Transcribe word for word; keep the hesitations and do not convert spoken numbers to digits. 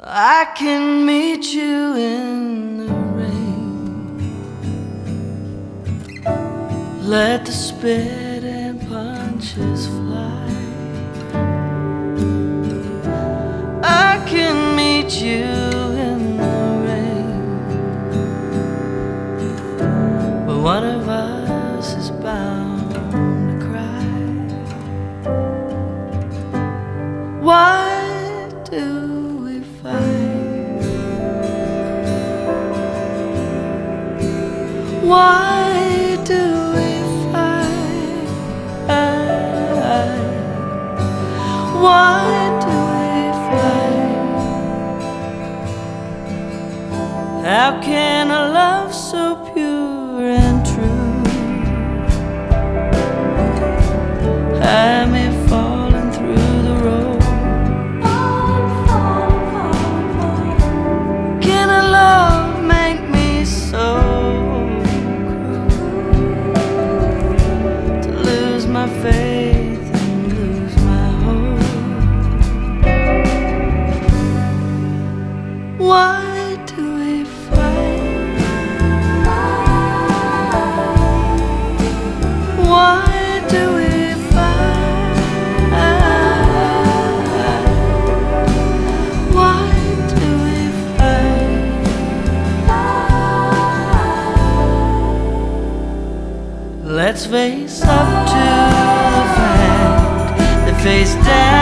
I can meet you in the rain. Let the spit and punches fly. I can meet you in the rain, but one of us is bound to cry. Why do Why do we fight? Why do we fight? How can a love so pure and true have me falling through the road? Can a love make me so my faith and lose my hope? Why do we fight? Why do we fight? Why do we fight? Let's face up to face down.